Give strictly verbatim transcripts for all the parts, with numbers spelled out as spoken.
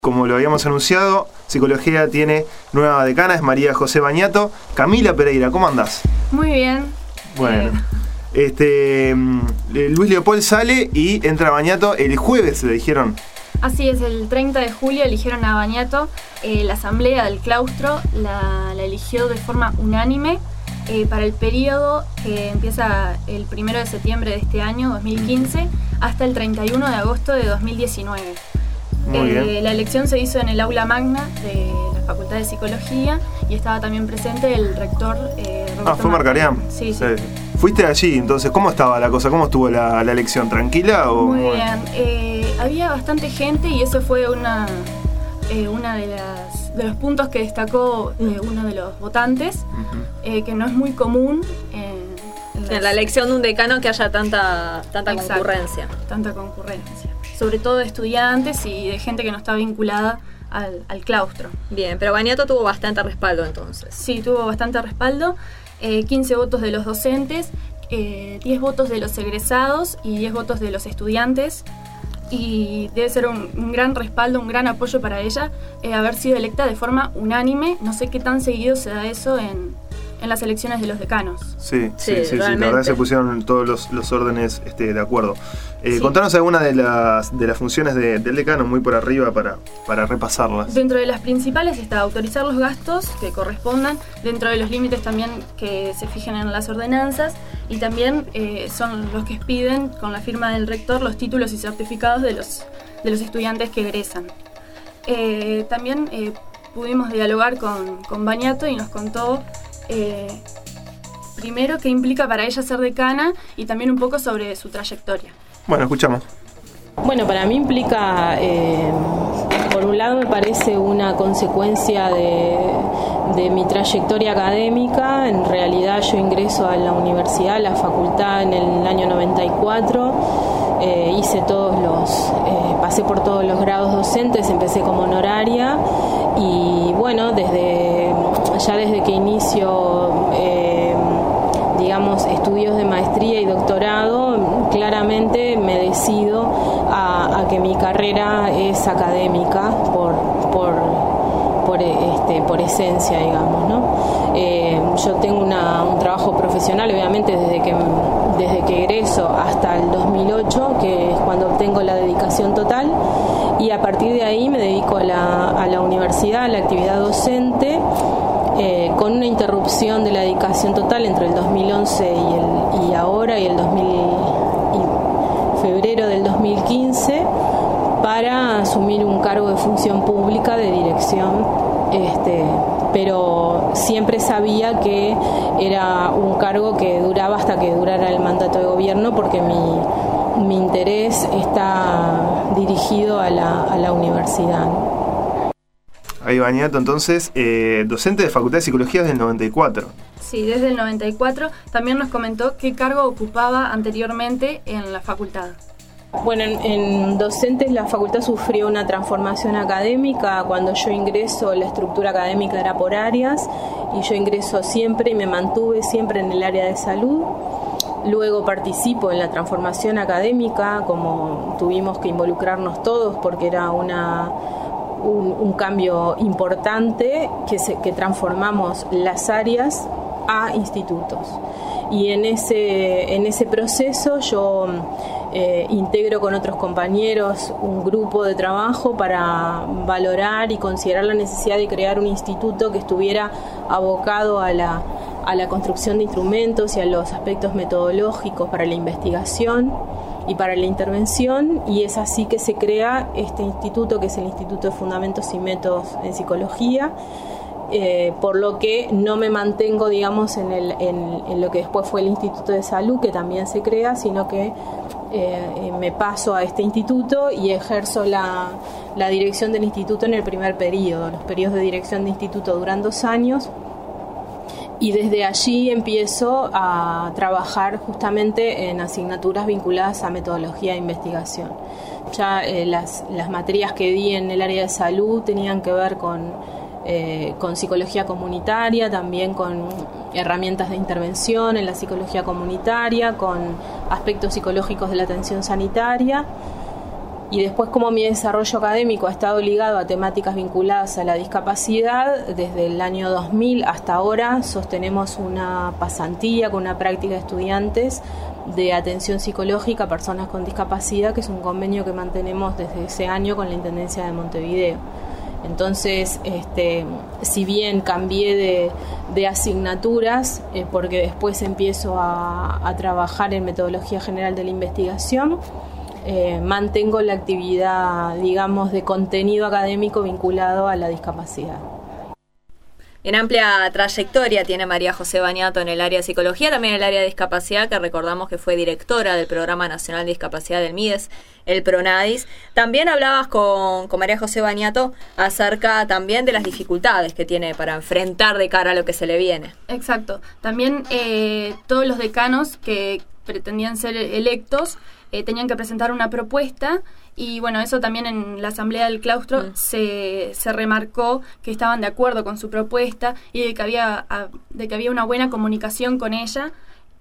Como lo habíamos anunciado, Psicología tiene nueva decana, es María José Bañato. Camila Pereira, ¿cómo andás? Muy bien. Bueno, eh. este Luis Leopold sale y entra Bañato el jueves, le dijeron. Así es, el treinta de julio eligieron a Bañato. Eh, la asamblea del claustro la, la eligió de forma unánime eh, para el periodo que empieza el primero de septiembre de este año, dos mil quince, hasta el treinta y uno de agosto de dos mil diecinueve. Eh, la elección se hizo en el aula magna de la Facultad de Psicología y estaba también presente el rector eh, Ah, fue Marcarián. Sí, sí. sí. Fuiste allí, entonces, ¿cómo estaba la cosa? ¿Cómo estuvo la, la elección? ¿Tranquila? O... Muy bien. Eh, había bastante gente y eso fue una, eh, una de, las, de los puntos que destacó eh, uno de los votantes, uh-huh. eh, que no es muy común eh, en, las... en la elección de un decano que haya tanta, tanta Exacto, concurrencia. Tanta concurrencia. Sobre todo de estudiantes y de gente que no está vinculada al, al claustro. Bien, pero Bañato tuvo bastante respaldo entonces. Sí, tuvo bastante respaldo, eh, quince votos de los docentes, eh, diez votos de los egresados y diez votos de los estudiantes. Y debe ser un, un gran respaldo, un gran apoyo para ella, eh, haber sido electa de forma unánime. No sé qué tan seguido se da eso en... en las elecciones de los decanos. Sí, sí, sí, sí, sí. La verdad se pusieron todos los, los órdenes este, de acuerdo. Eh, sí. Contanos alguna de las, de las funciones de, del decano, muy por arriba, para, para repasarlas. Dentro de las principales está autorizar los gastos que correspondan, dentro de los límites también que se fijen en las ordenanzas, y también eh, son los que expiden, con la firma del rector, los títulos y certificados de los, de los estudiantes que egresan. Eh, también eh, pudimos dialogar con, con Bañato y nos contó Eh, primero qué implica para ella ser decana y también un poco sobre su trayectoria. Bueno, escuchamos. Bueno, para mí implica, eh, por un lado me parece una consecuencia de, de mi trayectoria académica. En realidad yo ingreso a la universidad, a la facultad en el año noventa y cuatro, eh, hice todos los, eh, pasé por todos los grados docentes, empecé como honoraria y bueno, desde ya desde que inicio eh, digamos estudios de maestría y doctorado, claramente me decido a, a que mi carrera es académica por por por este por esencia, digamos, ¿no? Eh, yo tengo una, un trabajo profesional, obviamente, desde que desde que egreso hasta el dos mil ocho, que es cuando obtengo la dedicación total, y a partir de ahí me dedico a la, a la universidad, a la actividad docente, eh, con una interrupción de la dedicación total entre el dos mil once y, el, y ahora, y el dos mil, y febrero del dos mil quince, para asumir un cargo de función pública de dirección, este, pero siempre sabía que era un cargo que duraba hasta que durara el mandato de gobierno, porque mi, mi interés está dirigido a la, a la universidad, ¿no? Ahí Bañato, entonces, eh, docente de Facultad de Psicología desde el noventa y cuatro. Sí, desde el noventa y cuatro. También nos comentó qué cargo ocupaba anteriormente en la facultad. Bueno, en, en docentes la facultad sufrió una transformación académica. Cuando yo ingreso, la estructura académica era por áreas y yo ingreso siempre y me mantuve siempre en el área de salud. Luego participo en la transformación académica, como tuvimos que involucrarnos todos porque era una, un, un cambio importante, que, se, que transformamos las áreas a institutos. Y en ese, en ese proceso yo eh, integro con otros compañeros un grupo de trabajo para valorar y considerar la necesidad de crear un instituto que estuviera abocado a la, a la construcción de instrumentos y a los aspectos metodológicos para la investigación y para la intervención, y es así que se crea este instituto, que es el Instituto de Fundamentos y Métodos en Psicología. Eh, por lo que no me mantengo, digamos, en, el, en, en lo que después fue el Instituto de Salud, que también se crea, sino que eh, me paso a este instituto y ejerzo la, la dirección del instituto en el primer periodo. Los periodos de dirección de instituto duran dos años y desde allí empiezo a trabajar justamente en asignaturas vinculadas a metodología de investigación. Ya eh, las, las materias que di en el área de salud tenían que ver con Eh, con psicología comunitaria, también con herramientas de intervención en la psicología comunitaria, con aspectos psicológicos de la atención sanitaria, Y después, como mi desarrollo académico ha estado ligado a temáticas vinculadas a la discapacidad, desde el año dos mil hasta ahora sostenemos una pasantía con una práctica de estudiantes de atención psicológica a personas con discapacidad, que es un convenio que mantenemos desde ese año con la Intendencia de Montevideo. Entonces, este, si bien cambié de, de asignaturas, eh, porque después empiezo a, a trabajar en metodología general de la investigación, eh, mantengo la actividad, digamos, de contenido académico vinculado a la discapacidad. En amplia trayectoria tiene María José Baniato en el área de psicología, también en el área de discapacidad, que recordamos que fue directora del Programa Nacional de Discapacidad del MIDES, el PRONADIS. También hablabas con, con María José Baniato acerca también de las dificultades que tiene para enfrentar de cara a lo que se le viene. Exacto. También eh, todos los decanos que pretendían ser electos eh, tenían que presentar una propuesta. Y bueno, eso también en la asamblea del claustro mm. se, se remarcó que estaban de acuerdo con su propuesta y de que había a, de que había una buena comunicación con ella.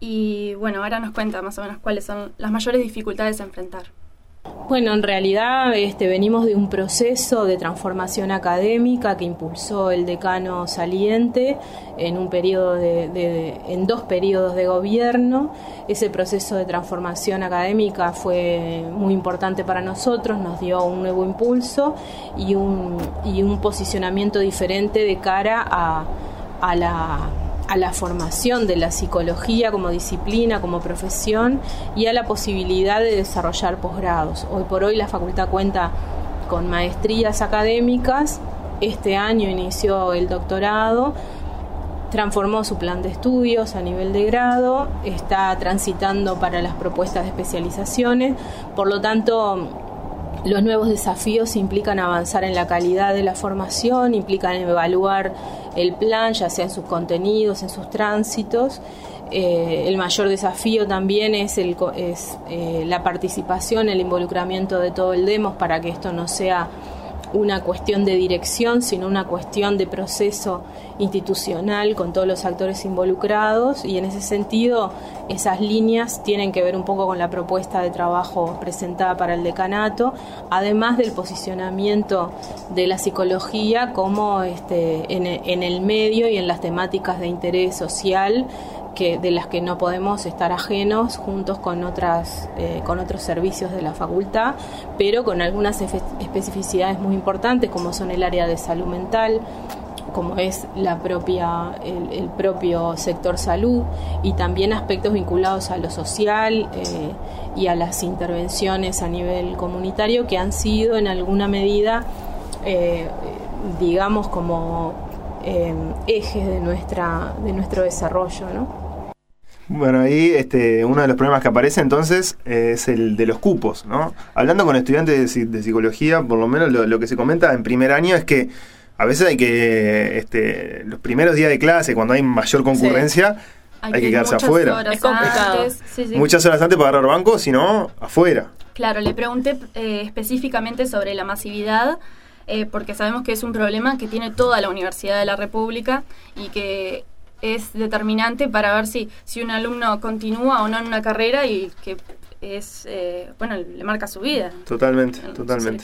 Y bueno, ahora nos cuenta más o menos cuáles son las mayores dificultades a enfrentar. Bueno, en realidad este, venimos de un proceso de transformación académica que impulsó el decano saliente en un periodo de, de, de, en dos periodos de gobierno. Ese proceso de transformación académica fue muy importante para nosotros, nos dio un nuevo impulso y un, y un posicionamiento diferente de cara a, a la a la formación de la psicología como disciplina, como profesión, y a la posibilidad de desarrollar posgrados. Hoy por hoy la facultad cuenta con maestrías académicas, este año inició el doctorado, transformó su plan de estudios a nivel de grado, está transitando para las propuestas de especializaciones, por lo tanto los nuevos desafíos implican avanzar en la calidad de la formación, implican evaluar el plan, ya sea en sus contenidos, en sus tránsitos. Eh, el mayor desafío también es, el, es eh, la participación, el involucramiento de todo el demos para que esto no sea una cuestión de dirección, sino una cuestión de proceso institucional con todos los actores involucrados, y en ese sentido esas líneas tienen que ver un poco con la propuesta de trabajo presentada para el decanato, además del posicionamiento de la psicología como este, en, en el medio y en las temáticas de interés social, que de las que no podemos estar ajenos juntos con otras eh, con otros servicios de la facultad, pero con algunas efe- especificidades muy importantes, como son el área de salud mental, como es la propia el, el propio sector salud, y también aspectos vinculados a lo social eh, y a las intervenciones a nivel comunitario, que han sido en alguna medida eh, digamos como eh, ejes de nuestra de nuestro desarrollo, ¿no? Bueno, ahí este, uno de los problemas que aparece entonces eh, es el de los cupos, ¿no? Hablando con estudiantes de, de psicología, por lo menos lo, lo que se comenta en primer año es que a veces hay que, este, los primeros días de clase, cuando hay mayor concurrencia, sí, hay, hay que quedarse afuera. Es complicado. Antes, sí, sí. Muchas horas antes para agarrar banco, si no, afuera. Claro, le pregunté eh, específicamente sobre la masividad, eh, porque sabemos que es un problema que tiene toda la Universidad de la República y que es determinante para ver si, si un alumno continúa o no en una carrera, y que es eh, bueno, le marca su vida. Totalmente, totalmente.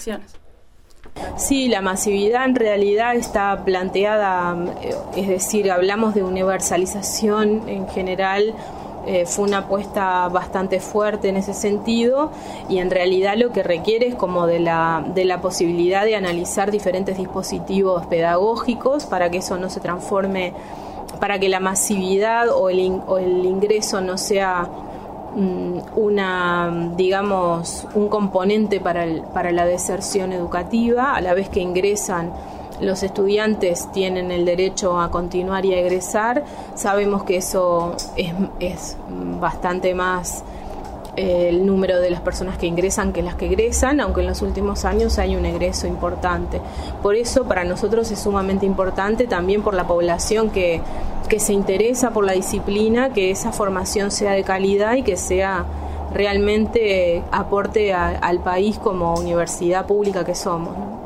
Sí, la masividad en realidad está planteada, es decir, hablamos de universalización en general. Eh, fue una apuesta bastante fuerte en ese sentido, y en realidad lo que requiere es como de la, de la posibilidad de analizar diferentes dispositivos pedagógicos para que eso no se transforme, para que la masividad o el, in, o el ingreso no sea um, una, digamos, un componente para, el, para la deserción educativa. A la vez que ingresan, los estudiantes tienen el derecho a continuar y a egresar. Sabemos que eso es, es bastante más eh, el número de las personas que ingresan que las que egresan, aunque en los últimos años hay un egreso importante. Por eso para nosotros es sumamente importante, también por la población que, que se interesa por la disciplina, que esa formación sea de calidad y que sea realmente aporte a, al país como universidad pública que somos, ¿no?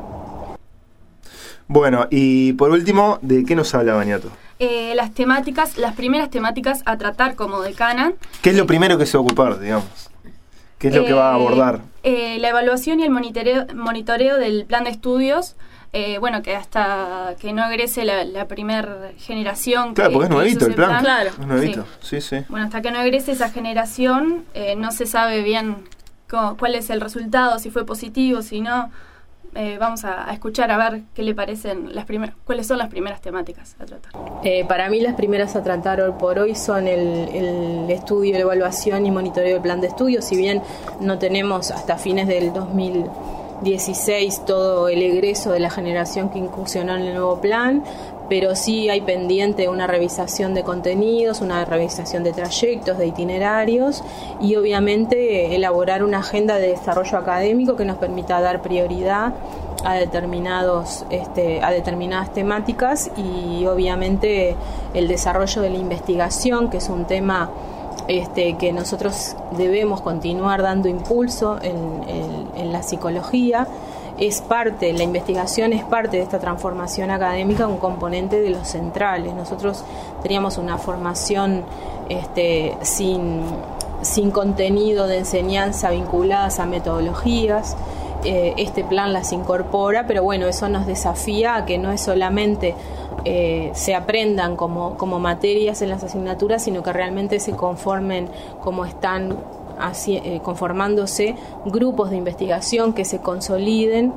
Bueno, y por último, ¿de qué nos habla Baniato? Eh, las temáticas, las primeras temáticas a tratar como decana. ¿Qué es lo primero que se va a ocupar, digamos? ¿Qué es lo que va a abordar? Eh, la evaluación y el monitoreo, monitoreo del plan de estudios, eh, bueno, que hasta que no egrese la, la primera generación. Claro, que, porque es nuevito el plan. plan. Claro. Es nuevito, sí, sí. sí. Bueno, hasta que no egrese esa generación, eh, no se sabe bien cómo, cuál es el resultado, si fue positivo, si no. Eh, vamos a, a escuchar a ver qué le parecen las primeras, cuáles son las primeras temáticas a tratar. Eh, para mí las primeras a tratar hoy por hoy son el, el estudio, la evaluación y monitoreo del plan de estudio. Si bien no tenemos hasta fines del dos mil dieciséis todo el egreso de la generación que incursionó en el nuevo plan, pero sí hay pendiente una revisación de contenidos, una revisación de trayectos, de itinerarios y obviamente elaborar una agenda de desarrollo académico que nos permita dar prioridad a determinados este, a determinadas temáticas y obviamente el desarrollo de la investigación, que es un tema este, que nosotros debemos continuar dando impulso en, en, en la psicología. Es parte, la investigación es parte de esta transformación académica, un componente de los centrales. Nosotros teníamos una formación este, sin, sin contenido de enseñanza vinculadas a metodologías. Eh, este plan las incorpora, pero bueno, eso nos desafía a que no es solamente eh, se aprendan como, como materias en las asignaturas, sino que realmente se conformen como están Así, eh, conformándose grupos de investigación que se consoliden,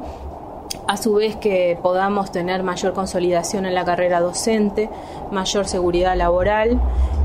a su vez que podamos tener mayor consolidación en la carrera docente, mayor seguridad laboral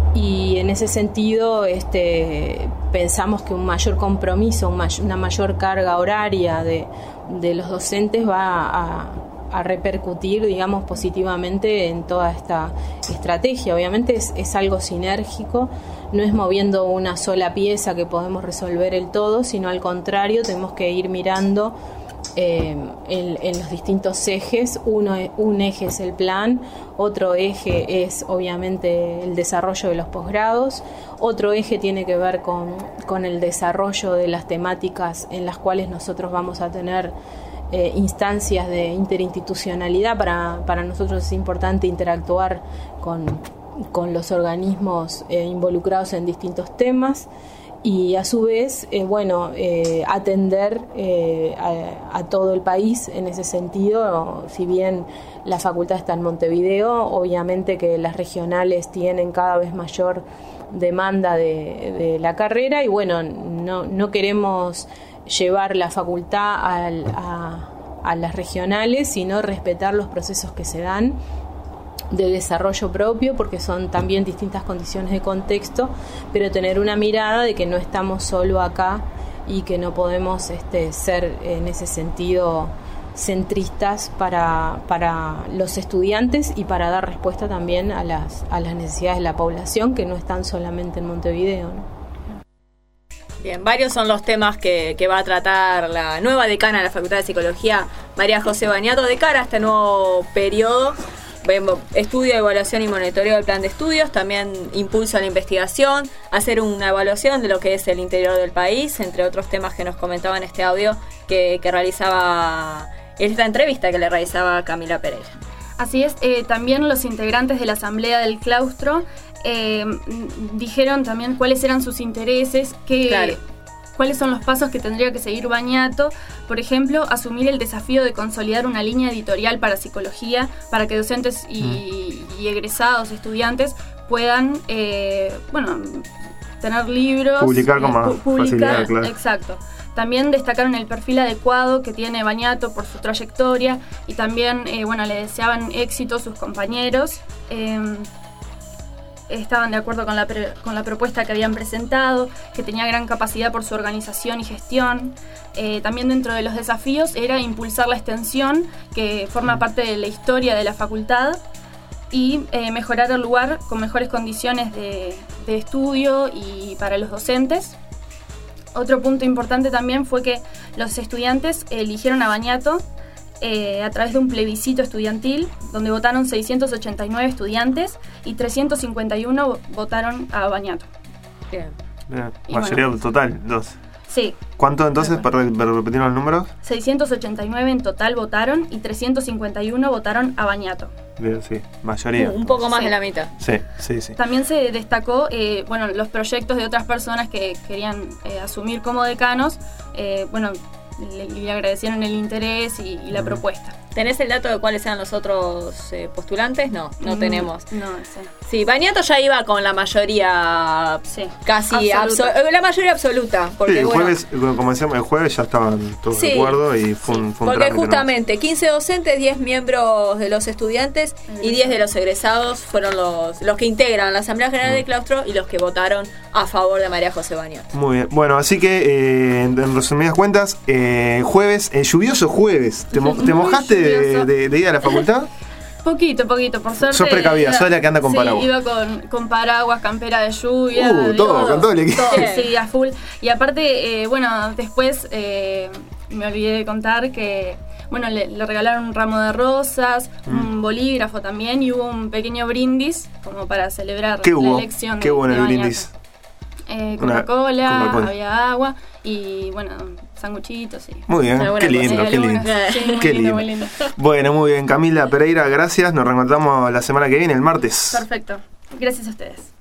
y en ese sentido este, pensamos que un mayor compromiso, un may- una mayor carga horaria de, de los docentes va a, a repercutir, digamos, positivamente en toda esta estrategia. Obviamente es, es algo sinérgico. No es moviendo una sola pieza que podemos resolver el todo, sino al contrario, tenemos que ir mirando eh, en, en los distintos ejes. Uno, un eje es el plan, otro eje es obviamente el desarrollo de los posgrados, otro eje tiene que ver con, con el desarrollo de las temáticas en las cuales nosotros vamos a tener eh, instancias de interinstitucionalidad. Para, para nosotros es importante interactuar con con los organismos eh, involucrados en distintos temas y a su vez, eh, bueno, eh, atender eh, a, a todo el país en ese sentido. Si bien la facultad está en Montevideo, obviamente que las regionales tienen cada vez mayor demanda de, de la carrera y bueno, no, no queremos llevar la facultad al, a, a las regionales, sino respetar los procesos que se dan de desarrollo propio, porque son también distintas condiciones de contexto, pero tener una mirada de que no estamos solo acá y que no podemos este, ser en ese sentido centristas para, para los estudiantes y para dar respuesta también a las, a las necesidades de la población que no están solamente en Montevideo, ¿no? Bien, varios son los temas que, que va a tratar la nueva decana de la Facultad de Psicología, María José Baniato, de cara a este nuevo periodo. Estudio, evaluación y monitoreo del plan de estudios, también impulso a la investigación, hacer una evaluación de lo que es el interior del país, entre otros temas que nos comentaba en este audio que, que realizaba, esta entrevista que le realizaba Camila Pereira. Así es, eh, también los integrantes de la Asamblea del Claustro eh, dijeron también cuáles eran sus intereses, qué... Claro. cuáles son los pasos que tendría que seguir Baniato. Por ejemplo, asumir el desafío de consolidar una línea editorial para psicología, para que docentes y, y egresados, estudiantes, puedan, eh, bueno, tener libros. Publicar con eh, más pu- publicar, facilidad, claro. Exacto. También destacaron el perfil adecuado que tiene Baniato por su trayectoria y también, eh, bueno, le deseaban éxito a sus compañeros. Eh, estaban de acuerdo con la, pre- con la propuesta que habían presentado, que tenía gran capacidad por su organización y gestión. Eh, también dentro de los desafíos era impulsar la extensión, que forma parte de la historia de la facultad, y eh, mejorar el lugar con mejores condiciones de, de estudio y para los docentes. Otro punto importante también fue que los estudiantes eligieron a Baniato Eh, a través de un plebiscito estudiantil donde votaron seiscientos ochenta y nueve estudiantes y trescientos cincuenta y uno votaron a Baniato. Bien. Bien. Y Mayoría bueno. total, dos. Sí. ¿Cuánto entonces, para, para repetir los números? seiscientos ochenta y nueve en total votaron y trescientos cincuenta y uno votaron a Baniato. Bien, sí, mayoría. Un poco más Sí. de la mitad. Sí, sí, sí. También se destacó, eh, bueno, los proyectos de otras personas que querían eh, asumir como decanos, eh, bueno, le, le agradecieron el interés y, y la Mm. propuesta. ¿Tenés el dato de cuáles eran los otros eh, postulantes? No, no Mm, tenemos. No, sí. Sí, Baniato ya iba con la mayoría Sí, casi absoluta. absoluta. La mayoría absoluta. Porque, Sí, el bueno, jueves, como decíamos, el jueves ya estaban todos Sí, de acuerdo y fue un, fue un porque trámite justamente quince docentes, diez miembros de los estudiantes y diez de los egresados fueron los, los que integran la Asamblea General del Claustro y los que votaron a favor de María José Baniato. Muy bien. Bueno, así que eh, en resumidas cuentas, eh, jueves, eh, lluvioso jueves. ¿Te, mo- te Muy mojaste de, lluvioso. de- de ir a la facultad? Poquito, poquito, por suerte. Sos precavida, iba- sos la que anda con sí, paraguas. iba con, con paraguas, campera de lluvia. Uh, de todo, con todo el equipo. todo, Bien. sí, a full. Y aparte, eh, bueno, después eh, me olvidé de contar que, bueno, le, le regalaron un ramo de rosas, Mm. un bolígrafo también, y hubo un pequeño brindis como para celebrar ¿Qué la hubo? elección. ¿Qué de- hubo en de el Baniato. brindis? Eh, Una Coca-Cola, Coca-Cola. había agua y, bueno, sanguchitos. Y, Muy bien, Alguna qué cosa. lindo, eh, qué algunas- lindo. sí, muy Qué lindo, lindo. muy lindo. Bueno, muy bien, Camila Pereira, gracias. Nos reencontramos la semana que viene, el martes. Perfecto. Gracias a ustedes.